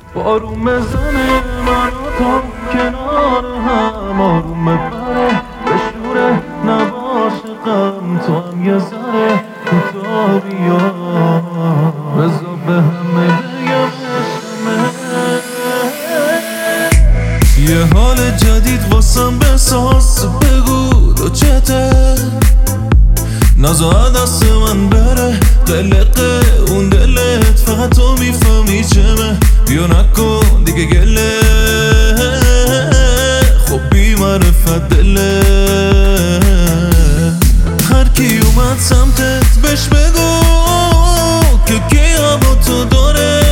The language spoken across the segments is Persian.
بارون بزنه من و تو کنار هم، آروم ببره بشوره نباشه غم، تو هم یه ذره کوتاه بیا، بذار به همه بگم عشقمه. یه حال جدید واسم بساز، بگو تو چته، نزا دست من بره قلقه اون دلت، فقط تو میفهمی چمه، بیا نکن دیگه گله، خب بی معرفت دله. هر کی اومد سمتت بهش بگو که کی با تو داره،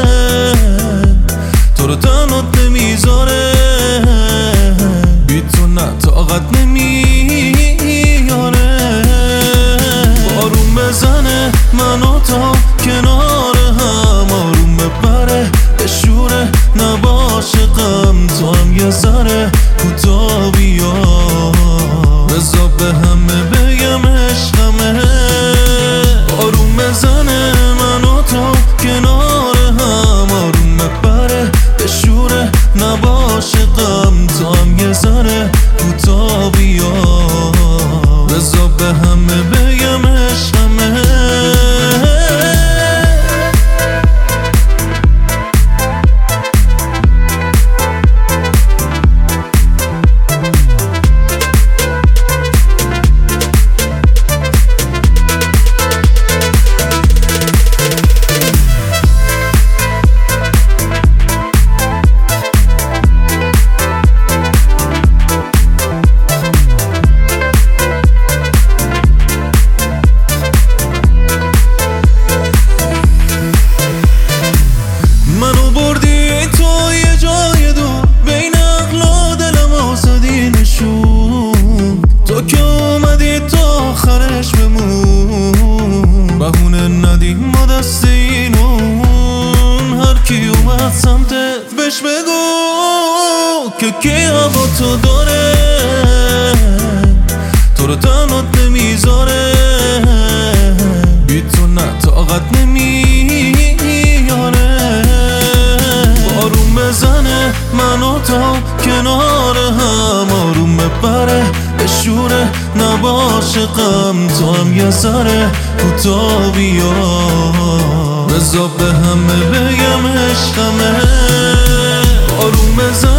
تو رو تنات نمیذاره، بی تو نه طاقت نمیاره. بارون بزنه من و تو کنار هم، آروم ببره بشوره نباشه غم، تو هم یه ذره کوتاه بیا، بذار به همه بگم عشقمه. بارون بزنه من و تو کنار هم، آروم ببره بشوره نباشه غم، تو هم یه ذره کوتاه بیا، بذار به همه بگم عشقمه. بهونه ندیم ما دست اینون، هر کی اومد سمتت بهش بگو که کی با تو داره، تو رو تنات نمیذاره، بی تو نه طاقت نمیاره. بارون بزنه من و تو کنار هم، آروم ببره بشوره نباشه غم، تو هم یه ذره کوتاه بیا، بذار به همه بگم عشقمه. بارون بزنه